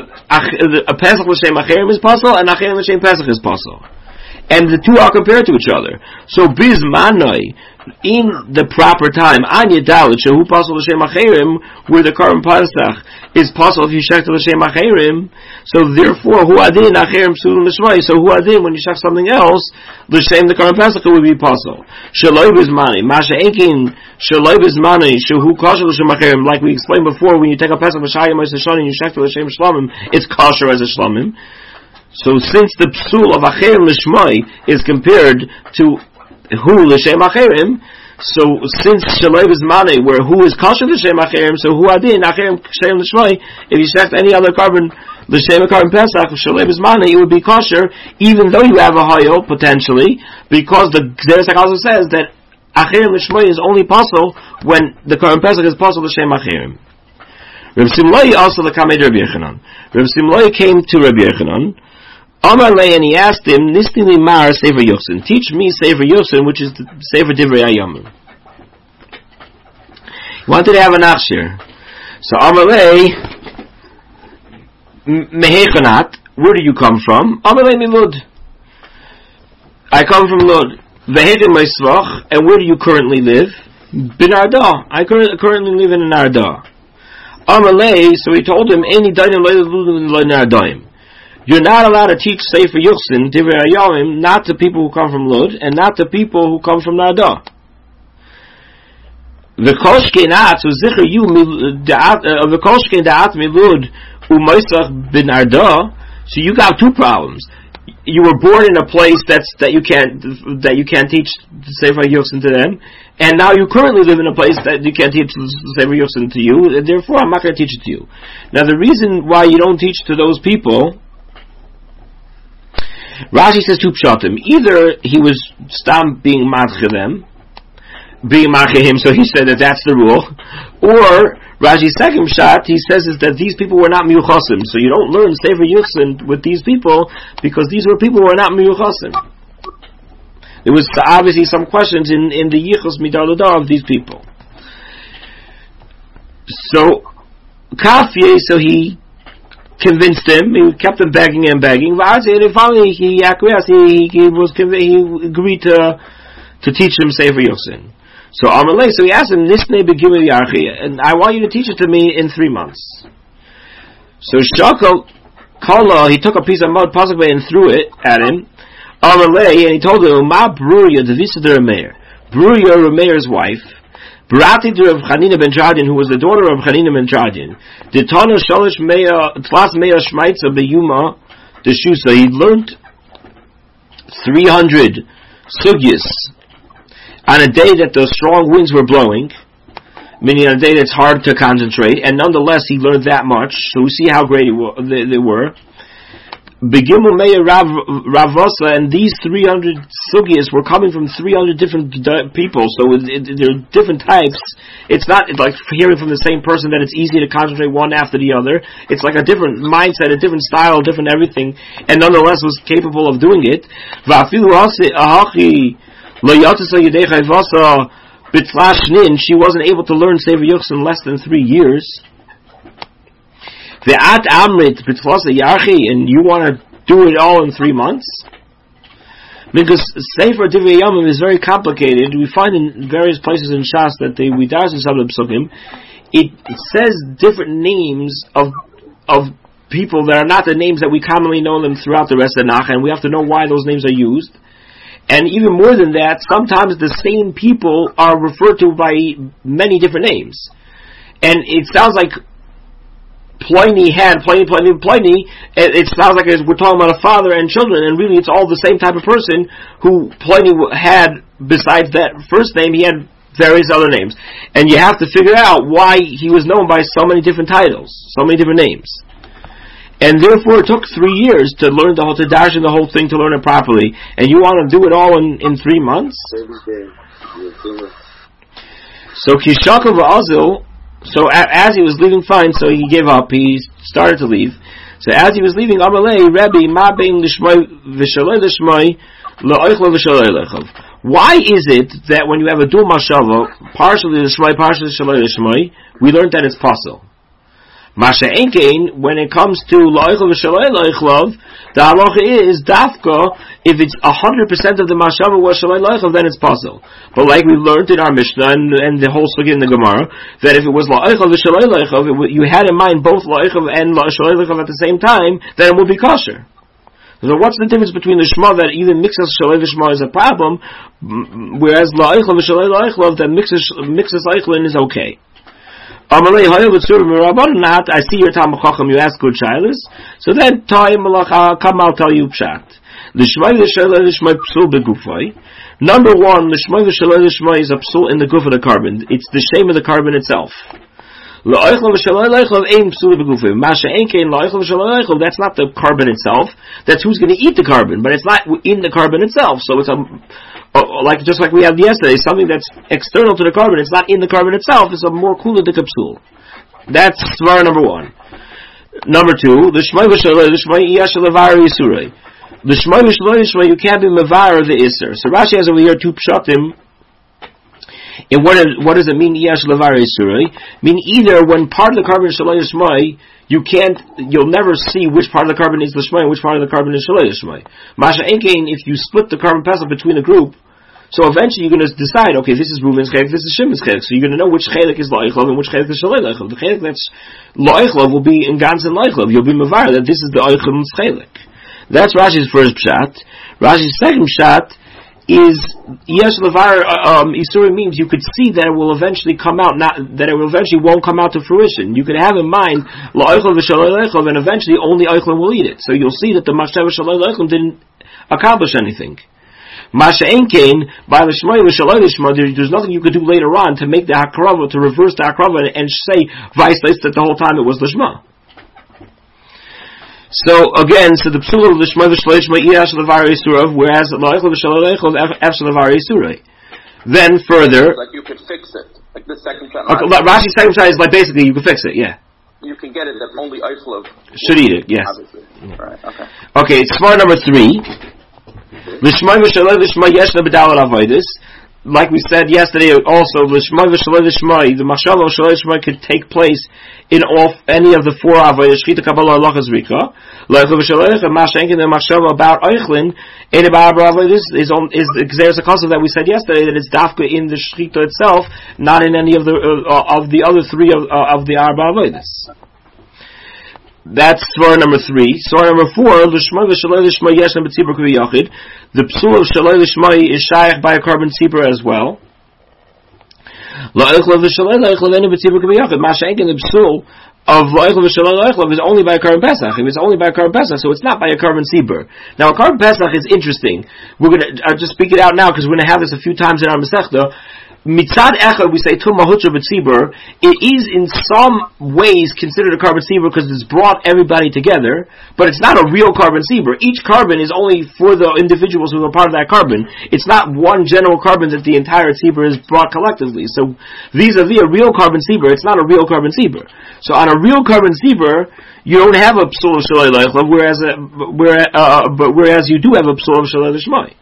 a Pesach l'shem acherim is possible and acherim l'shem Pesach is possible, and the two are compared to each other. So Bismanoi, in the proper time, an Yadalit shehu possible l'shem acherim, where the Karim Pesach is possible if you shech l'shem acherim. So therefore, hu adin acherim psulim l'shmai. So hu adin, when you shech something else, l'shem the Karim Pesach would be possible. Shaloi bismani, masha enkin shaloi bismani shehu kosher l'shem acherim. Like we explained before, when you take a Pesach v'shayim and you shech l'shem shlomim, it's kosher as a shlomim. So since the psul of acherim l'shmai is compared to hu l'shem acherim, so since shaloi bismani, where hu is kosher l'shem acherim, so hu adin acherim shem l'shmai, if you shech any other carbon l'shem carbon pesach shaloi bismani, it would be kosher, even though you have a hayol potentially, because the Gzeres HaKazah says that acherim l'shmai is only possible when the carbon pesach is possible l'shem acherim. Reb Simlai also l'kamei Rabbi Yechanan. Reb Simlai came to Rabbi Yechanan. Amar lei, and he asked him, Nisti li mar Sefer Yochsin. Teach me Sefer Yochsin, which is the Sefer Divrei Hayamim. He wanted to have an achshir. So Amar lei, mehechanat, where do you come from? Amar lei milud. I come from Lud. Vehechem meisvach, and where do you currently live? Bin Arda. I cur- currently live in an Arda. Amar lei, so he told him, Eini dayanim lo yiludin lo nardayim. You're not allowed to teach Sefer Yochsin, Divrei Hayamim, not to people who come from Lud, and not to people who come from Narda. V'kolshkein at, so zicher you, v'kolshkein da'at milud, u'moisach bin Narda, so you got two problems. You were born in a place that's, that you can't, that you can't teach Sefer Yochsin to them, and now you currently live in a place that you can't teach Sefer Yochsin to you, and therefore I'm not going to teach it to you. Now the reason why you don't teach to those people, Rashi says two pshatim. Either he was stam being madche them, being madche him, so he said that that's the rule, or Rashi's second pshat, he says is that these people were not miyuchasim, so you don't learn Sefer Yochsin with these people because these were people who were not miyuchasim. There was obviously some questions in, in the yichus midar l'dar of these people. So Kafye, so he convinced him. He kept him begging and begging. And finally, he acquiesced. He, he was he agreed to to teach him Sefer Yochsin. So Amalei, so he asked him, "Nisnei begimel yarchi," and I want you to teach it to me in three months. So Shakal Kala, he took a piece of mud, possibly, and threw it at him. Amalei, and he told him, "Ma Bruria, the Visa de Rameir, Bruria, Rameir's wife, Brati to Rav Chanina ben Jardin, who was the daughter of Chanina ben Jardin. The Tana Shalish Meya Tlas Meya Shmaitza Beyuma the Shusa. He learned three hundred sugyas on a day that the strong winds were blowing, meaning on a day that's hard to concentrate, and nonetheless he learned that much. So we see how great they, they were. Begimel Meya Rav Ravasa, and these three hundred sugyas were coming from three hundred different people, so it, it, there are different types. It's not like hearing from the same person that it's easy to concentrate one after the other. It's like a different mindset, a different style, different everything, and nonetheless was capable of doing it. She wasn't able to learn Sefer Yuchs in less than three years. The at amrit b'tfasa yarchi, and you want to do it all in three months? Because Sefer Divrei Yamim is very complicated. We find in various places in Shas that they we dash in some of the psukim. It, it says different names of of people that are not the names that we commonly know them throughout the rest of the Nach, and we have to know why those names are used. And even more than that, sometimes the same people are referred to by many different names, and it sounds like Pliny had, Pliny, Pliny, Pliny, it, it sounds like we're talking about a father and children, and really it's all the same type of person who Pliny had. Besides that first name, he had various other names. And you have to figure out why he was known by so many different titles, so many different names. And therefore it took three years to learn the whole, to dash in the whole thing, to learn it properly. And you want to do it all in, in three months? So Kishaka v'Azil, So as he was leaving, fine, so he gave up, he started to leave. So as he was leaving, Amalei, Rebbe, Ma bein l'shmai v'shalei l'shmai, la'oichla v'shalei l'chav. Why is it that when you have a dual mashava, partially l'shmai, partially l'shalei l'shmai, we learned that it's possible? Masha enkein, when it comes to la'oichla v'shalei l'chav, the halacha is, dafka, if it's one hundred percent of the mashava was shalei l'chav, then it's possible. But like we learned in our Mishnah and, and the whole sugya in the Gemara, that if it was la'oichav v'shalei l'chav, you had in mind both la'oichav and shalei l'chav at the same time, then it would be kosher. So what's the difference between the shema that even mixes shalei v'shema is a problem, whereas la'oichav v'shalei l'chav that mixes mixes eichlin is okay? I see your Talmid Chacham, you ask good shilas. So then, time come, I'll tell you pshat. Number one, the shmai v'shalei l'shmai is a psul in the guf of the carbon. It's the shame of the carbon itself. That's not the carbon itself. That's who's going to eat the carbon, but it's not in the carbon itself. So it's a like just like we had yesterday, something that's external to the carbon. It's not in the carbon itself. It's a more kula de kapsul. That's svara number one. Number two, the shmai v'shalei l'shmai iyash levari yisurei. The shmai v'shalei l'shmai, you can't be mevar the iser. So Rashi has over here two pshatim. And what, is, what does it mean? Iyash levari yisurei. Mean either when part of the carbon is shalei l'shmai, you can't, you'll never see which part of the carbon is l'shmai and which part of the carbon is shalei l'shmai. Masha enkein, if you split the carbon pesach between a group, so eventually you're going to decide, okay, this is Reuven's chelik, this is Shimon's chelik. So you're going to know which chelik is la'ichlav and which chelik is shalei la'ichlav. The chelik that's la'ichlav will be in gans and la'ichlav. You'll be mavar that this is the eichav's chelik. That's Rashi's first pshat. Rashi's second pshat is yes levar um Isurim means you could see that it will eventually come out, not that it will eventually won't come out to fruition. You could have in mind la'ichlav v'shalei la'ichlav, and eventually only eichlav will eat it. So you'll see that the mashtav v'shalei la'ichlav didn't accomplish anything. Masha enkein, by the shmai v'shalei l'shma, there's nothing you could do later on to make the hakrava, to reverse the hakrava and say vice that the whole time it was l'shma. So again, so the psul of the shmai v'shalei l'shma iyash levari yisurav, whereas la'ichlav v'shalei la'ichlav efsh levari yisurei. Then further, like you could fix it, like the second shot. Okay, Rashi's second shot is like basically you can fix it, yeah. You can get it that only eichlav should eat it, yes. Obviously. Yeah. Right. Okay. Okay, smart number three. L'shmai v'shalei l'shma yeshna b'dalad avodas. Like we said yesterday, also l'shmai v'shalei l'shma, the machshava of shalei l'shma could take place in all any of the four avodas: shchita, kabbalah, halachas, rika. L'eichlav v'shalei l'shma, mashenkin, the machshava about eichlin, in about avodas is on is there's a concept that we said yesterday that it's dafka in the shchita itself, not in any of the uh, of the other three of, uh, of the arba avodas. That's svara number three. Svara number four, l'shmai v'shalei l'shma yeshna b'tzibur k'vi yachid. The psul of shalei l'shma is shaykh by a carbon tzibur as well. La'ichlav v'shalei la'ichlav enu b'tzibur k'biyachid. Masha'enkin the psul of la'ichlav v'shalei la'ichlav is only by a Karban Pesach. If it's only by a Karban Pesach, so it's not by a Karban Tzibur. Now, a Karban Pesach is interesting. We're going to uh, just speak it out now because we're going to have this a few times in our Masechta. Mitzad Echad, we say Tum Mahutra B'tzibur. It is in some ways considered a Karban Tzibur because it's brought everybody together, but it's not a real Karban Tzibur. Each Karban is only for the individuals who are part of that Karban. It's not one general Karban that the entire Tzibur is brought collectively. So vis-a-vis a real Karban Tzibur, it's not a real Karban Tzibur. So on a real Karban Tzibur, you don't have a Psul of Shalei Leichlav, whereas a, whereas, uh, but whereas you do have a Psul of Shalei Lishmai.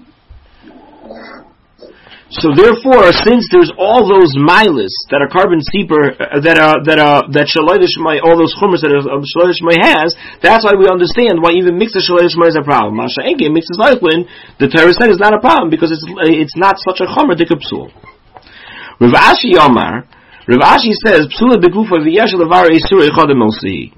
So therefore, since there's all those milas that a Karban Tzibur, uh, that uh, that uh, that Shalei Lishmai, all those chumras that uh, Shalei Lishmai has, that's why we understand why even mixed Shalei Lishmai is a problem. Masha Enke mixed Leichlin, the Torah said is not a problem because it's it's not such a chumra dik psul. Rav Ashi Yomar, Rav Ashi says psula begufa v'yesh levar isur echad emosi.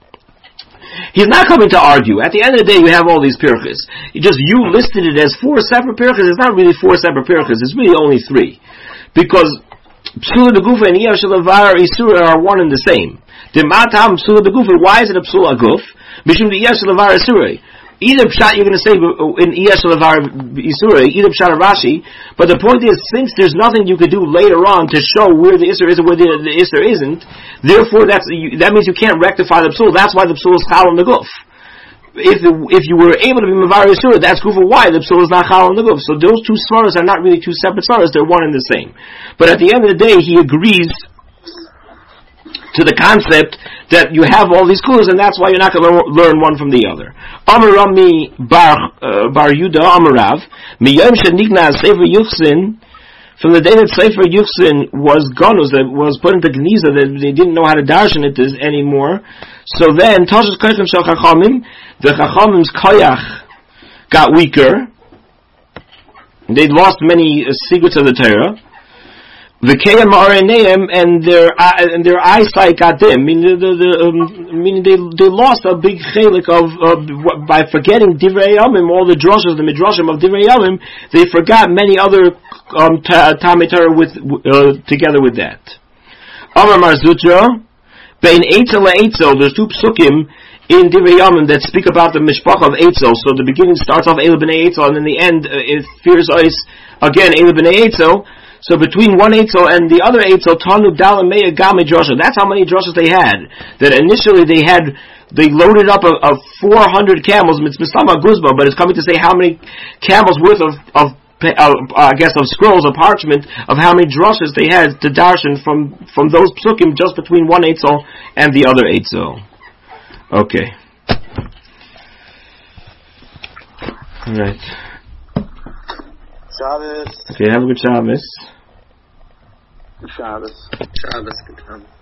He's not coming to argue. At the end of the day, you have all these pirchas. You just, you listed it as four separate pirchas. It's not really four separate pirchas. It's really only three. Because Psula Begufa and Iyah Shalavar Isura are one and the same. The Matam Psula Begufa, why is it a Psula Guf? Mishum the Iyah Shalavar Isura. Either pshat you're going to say in Iyah Shalavar Isura, either pshat or Rashi, but the point is, since there's nothing you could do later on to show where the Isra is and where the, the Isra isn't, therefore that's, you, that means you can't rectify the psul. That's why the psul is chal on the guf. If the, if you were able to be mavar Isra, that's guf of why the psul is not chal on the guf. So those two svaras are not really two separate svaras, they're one and the same. But at the end of the day, he agrees to the concept that you have all these clues, and that's why you're not going to learn one from the other. Amar Rami Bar uh, Bar Yuda Amarav Miyom Shenikna Sefer Yuchsin. From the day that Sefer Yuchsin was gonus, that was put into Geniza, that they didn't know how to darshan it anymore. So then Toshas Koyachim Shel Chachamim, the Chachamim's koyach got weaker. They lost many uh, secrets of the Torah. V'keyam areneim, and their uh, and their eyesight got dim. Meaning, the, the, um, meaning they they lost a big chelik of uh, by forgetting divrei yamim, all the drushes, the midrashim of divrei yamim. They forgot many other um, Talmei Torah with uh, together with that. Amar Mar Zutra, bein eitzel le'etzel. There's two psukim in divrei yamim that speak about the mishpach of Eitzel. So the beginning starts off Eila b'nei Eitzel, and in the end uh, it fears ice again Eila b'nei Eitzel. So between one Eitzel and the other Eitzel, Tanu Dalam Meya Game Drosha. That's how many droshes they had. That initially they had, they loaded up a, a four hundred camels, Mitzvah Guzba, but it's coming to say how many camels worth of, of uh, I guess, of scrolls, of parchment, of how many droshes they had to darshan from, from those psukim just between one Eitzel and the other Eitzel. Okay. Alright. Shabbos. Okay, have a good Shabbos. Shabbos. Shabbos. Good Shabbos.